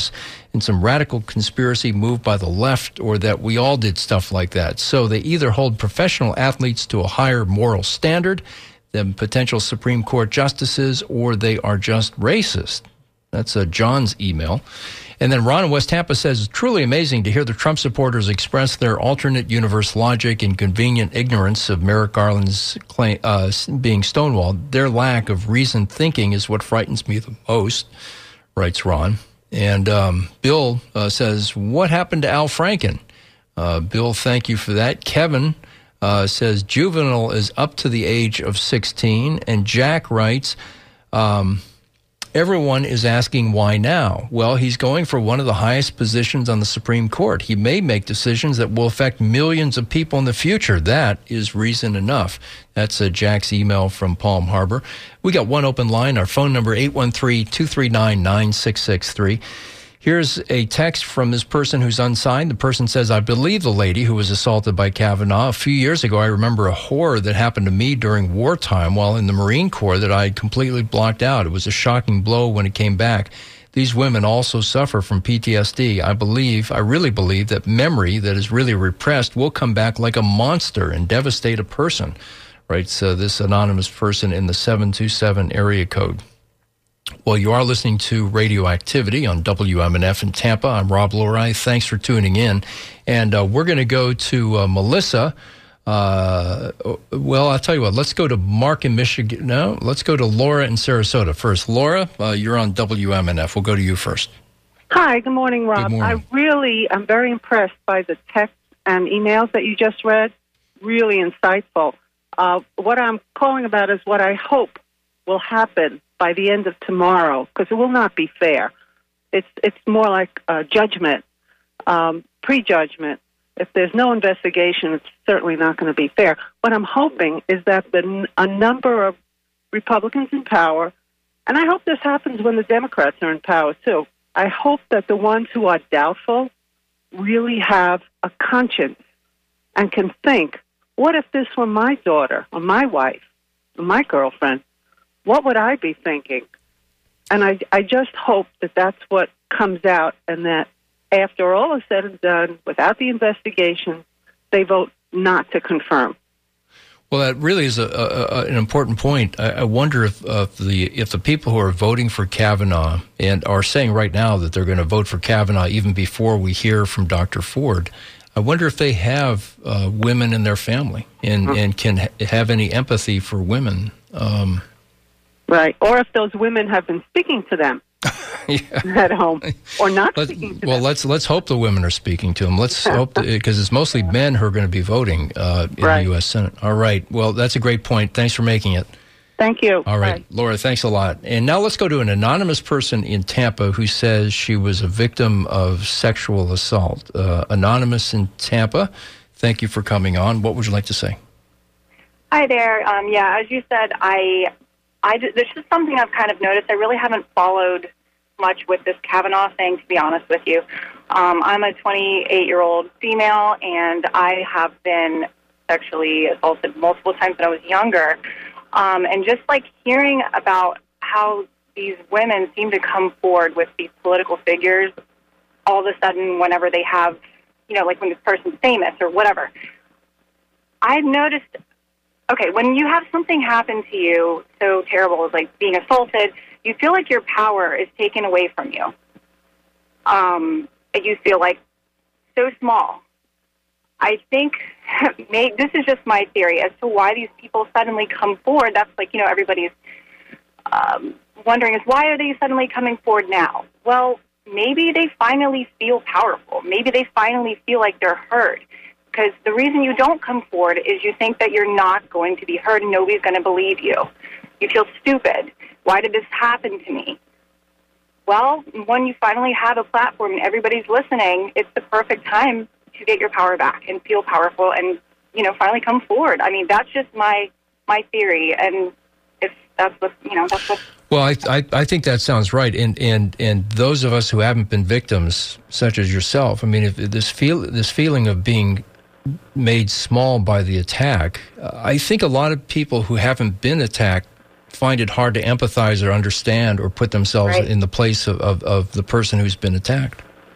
S2: in some radical conspiracy moved by the left, or that we all did stuff like that. So they either hold professional athletes to a higher moral standard than potential Supreme Court justices, or they are just racist. That's uh, John's email. And then Ron in West Tampa says, it's truly amazing to hear the Trump supporters express their alternate universe logic and convenient ignorance of Merrick Garland's claim, uh, being stonewalled. Their lack of reasoned thinking is what frightens me the most, writes Ron. And um, Bill uh, says, what happened to Al Franken? Uh, Bill, thank you for that. Kevin uh, says, juvenile is up to the age of sixteen. And Jack writes, um, everyone is asking why now. Well, he's going for one of the highest positions on the Supreme Court. He may make decisions that will affect millions of people in the future. That is reason enough. That's uh, Jack's email from Palm Harbor. We got one open line. Our phone number, eight one three, two three nine, nine six six three. Here's a text from this person who's unsigned. The person says, I believe the lady who was assaulted by Kavanaugh. A few years ago, I remember a horror that happened to me during wartime while in the Marine Corps that I had completely blocked out. It was a shocking blow when it came back. These women also suffer from P T S D. I believe, I really believe that memory that is really repressed will come back like a monster and devastate a person, writes uh, this anonymous person in the seven two seven area code. Well, you are listening to Radioactivity on W M N F in Tampa. I'm Rob Lorai. Thanks for tuning in. And uh, we're going to go to uh, Melissa. Uh, well, I'll tell you what. Let's go to Mark in Michigan. No, let's go to Laura in Sarasota first. Laura, uh, you're on W M N F. We'll go to you first.
S11: Hi, good morning, Rob.
S2: Good morning.
S11: I really am very impressed by the texts and emails that you just read. Really insightful. Uh, what I'm calling about is what I hope will happen by the end of tomorrow, because it will not be fair. It's it's more like uh, judgment, um, prejudgment. If there's no investigation, it's certainly not going to be fair. What I'm hoping is that the, a number of Republicans in power, and I hope this happens when the Democrats are in power too, I hope that the ones who are doubtful really have a conscience and can think, what if this were my daughter or my wife or my girlfriend? What would I be thinking? And I, I just hope that that's what comes out, and that after all is said and done, without the investigation, they vote not to confirm.
S2: Well, that really is a, a, an important point. I, I wonder if, uh, if the if the people who are voting for Kavanaugh and are saying right now that they're going to vote for Kavanaugh even before we hear from Doctor Ford, I wonder if they have uh, women in their family and, mm-hmm. and can ha- have any empathy for women. Um,
S11: Right, or if those women have been speaking to them yeah. at home, or not
S2: let's,
S11: speaking to
S2: well,
S11: them.
S2: Well, let's let's hope the women are speaking to them. Let's hope, because it's mostly men who are going to be voting uh, in right. the U S Senate. All right, well, that's a great point. Thanks for making it.
S11: Thank you.
S2: All right, Bye. Laura, thanks a lot. And now let's go to an anonymous person in Tampa who says she was a victim of sexual assault. Uh, anonymous in Tampa, thank you for coming on. What would you like to say?
S12: Hi there. Um, yeah, as you said, I... I, this is something I've kind of noticed. I really haven't followed much with this Kavanaugh thing, to be honest with you. Um, I'm a twenty-eight-year-old female, and I have been sexually assaulted multiple times when I was younger. Um, and just like hearing about how these women seem to come forward with these political figures all of a sudden whenever they have, you know, like when this person's famous or whatever. I've noticed... Okay, when you have something happen to you so terrible as like being assaulted, you feel like your power is taken away from you. Um, you feel like so small. I think may, this is just my theory as to why these people suddenly come forward. That's like, you know, everybody's um, wondering is why are they suddenly coming forward now? Well, maybe they finally feel powerful. Maybe they finally feel like they're heard. Because the reason you don't come forward is you think that you're not going to be heard and nobody's going to believe you. You feel stupid. Why did this happen to me? Well, when you finally have a platform and everybody's listening, it's the perfect time to get your power back and feel powerful and, you know, finally come forward. I mean, that's just my my theory, and if that's what, you know, that's what...
S2: Well, I, I I think that sounds right, and and and those of us who haven't been victims, such as yourself, I mean, if this feel this feeling of being made small by the attack, I think a lot of people who haven't been attacked find it hard to empathize or understand or put themselves right. in the place of, of, of the person who's been attacked.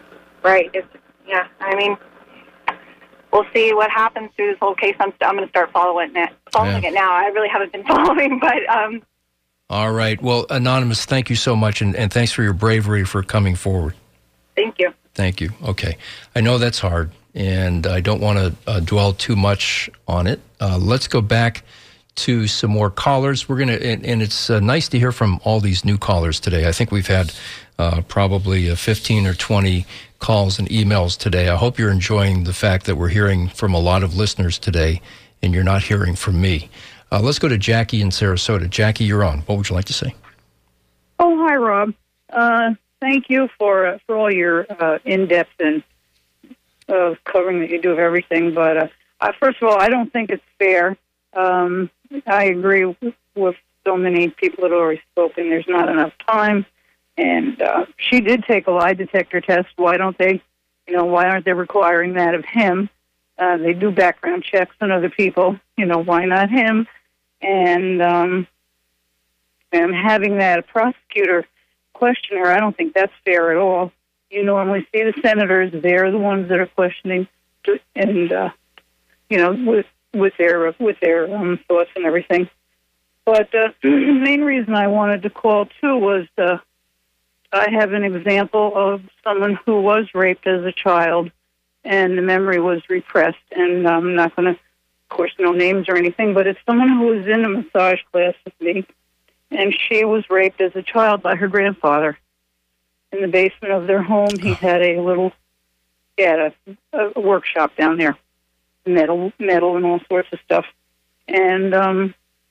S12: Right. It's, yeah, I mean, we'll see what happens through this whole case. I'm, I'm going to start following it, following
S2: Yeah.
S12: it now. I really haven't been following, but um,
S2: All right. Well, Anonymous, thank you so much, and, and thanks for your bravery for coming forward.
S12: thank you.
S2: Thank you. Okay. I know that's hard, and I don't want to uh, dwell too much on it. Uh, let's go back to some more callers. We're going to, and, and it's uh, nice to hear from all these new callers today. I think we've had uh, probably uh, fifteen or twenty calls and emails today. I hope you're enjoying the fact that we're hearing from a lot of listeners today, and you're not hearing from me. Uh, let's go to Jackie in Sarasota. Jackie, you're on. What would you like to say?
S13: Oh, hi, Rob. Uh, thank you for uh, for all your uh, in-depth and uh, covering that you do of everything. But uh, uh, first of all, I don't think it's fair. Um, I agree with, with so many people that have already spoken. There's not enough time. And uh, she did take a lie detector test. Why don't they, you know, why aren't they requiring that of him? Uh, they do background checks on other people. You know, why not him? And um, and having that a prosecutor question her, I don't think that's fair at all. You normally see the senators; they're the ones that are questioning, and uh, you know, with with their with their um, thoughts and everything. But uh, the main reason I wanted to call too was uh, I have an example of someone who was raped as a child, and the memory was repressed. And I'm not going to, of course, no names or anything, but it's someone who was in a massage class with me, and she was raped as a child by her grandfather. In the basement of their home, he had a little, he had a, a workshop down there, metal, metal and all sorts of stuff. And um,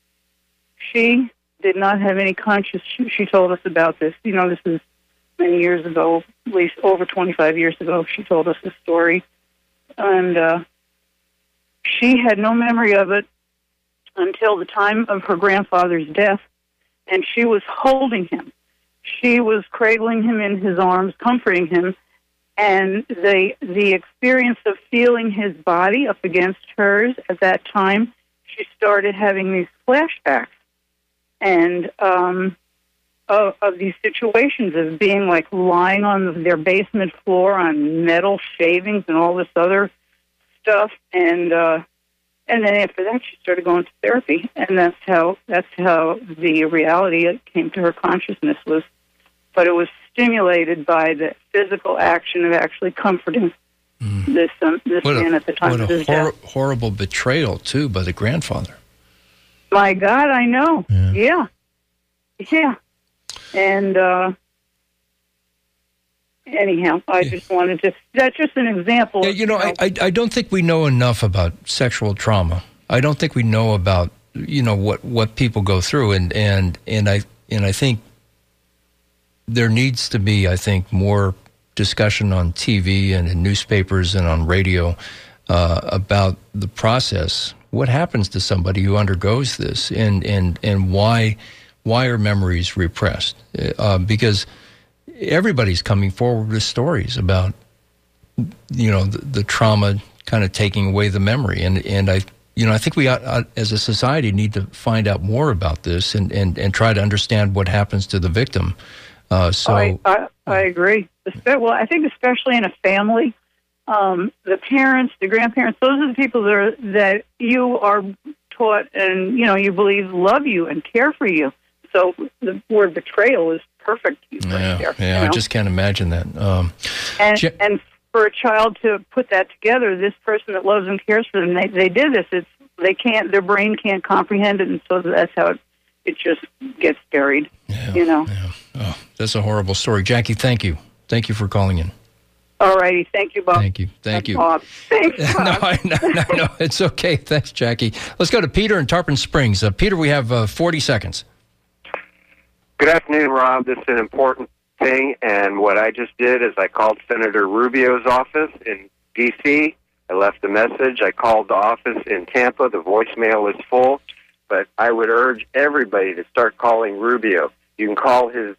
S13: she did not have any conscience. She, she told us about this. You know, this is many years ago, at least over twenty-five years ago. She told us this story. And uh, she had no memory of it until the time of her grandfather's death, and she was holding him. She was cradling him in his arms, comforting him, and the the experience of feeling his body up against hers at that time, she started having these flashbacks and um, of, of these situations of being like lying on their basement floor on metal shavings and all this other stuff, and uh, and then after that, she started going to therapy, and that's how that's how the reality came to her consciousness was. But it was stimulated by the physical action of actually comforting mm. this um, this
S2: what
S13: man
S2: a,
S13: at the time
S2: what
S13: of
S2: a
S13: his
S2: hor-
S13: death.
S2: horrible betrayal, too, by the grandfather.
S13: My God, I know. Yeah. Yeah. yeah. And uh, anyhow, I yeah. just wanted to, that's just an example.
S2: Yeah, you know, I, I, I don't think we know enough about sexual trauma. I don't think we know about, you know, what, what people go through. And, and, and, I, and I think there needs to be, I think, more discussion on T V and in newspapers and on radio uh, about the process. What happens to somebody who undergoes this, and and and why why are memories repressed? Uh, because everybody's coming forward with stories about, you know, the, the trauma kind of taking away the memory, and and I. You know, I think we, ought, as a society, need to find out more about this and, and, and try to understand what happens to the victim. Uh, so
S13: I, I, I agree. Well, I think especially in a family, um, the parents, the grandparents, those are the people that are, that you are taught and, you know, you believe love you and care for you. So the word betrayal is perfect.
S2: Yeah,
S13: right there,
S2: yeah.
S13: you know?
S2: I just can't imagine that. Um,
S13: and
S2: Je-
S13: and for a child to put that together, this person that loves and cares for them, they they did this. It's they can't, their brain can't comprehend it, and so that's how it, it just gets buried.
S2: Yeah,
S13: you know.
S2: Yeah. Oh, that's a horrible story, Jackie. Thank you. Thank you for calling in.
S13: All righty. Thank you, Bob.
S2: Thank you. Thank you.
S13: Bob. Thanks, Bob.
S2: no, I, no, no, no. It's okay. Thanks, Jackie. Let's go to Peter in Tarpon Springs. Uh, Peter, we have uh, forty seconds.
S14: Good afternoon, Rob. This is an important thing, and what I just did is I called Senator Rubio's office in D C I left a message. I called the office in Tampa. The voicemail is full, but I would urge everybody to start calling Rubio. You can call his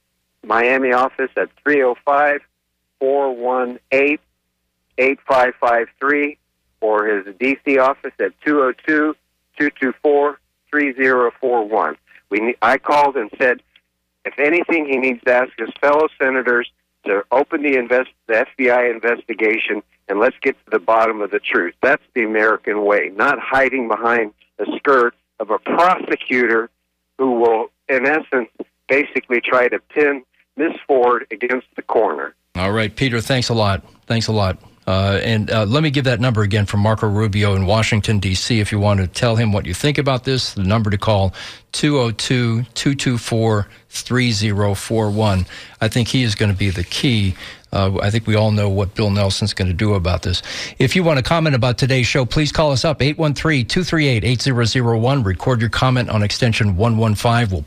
S14: Miami office at three oh five, four one eight, eight five five three or his D C office at two oh two, two two four, three oh four one. We, I called and said, if anything, he needs to ask his fellow senators to open the invest the F B I investigation, and let's get to the bottom of the truth. That's the American way, not hiding behind the skirt of a prosecutor who will, in essence, basically try to pin Miz Ford against the corner.
S2: All right, Peter, thanks a lot. Thanks a lot. Uh, and uh, let me give that number again from Marco Rubio in Washington, D C If you want to tell him what you think about this, the number to call, two oh two, two two four, three oh four one. I think he is going to be the key. Uh, I think we all know what Bill Nelson's going to do about this. If you want to comment about today's show, please call us up, eight one three, two three eight, eight zero zero one. Record your comment on extension one one five. We'll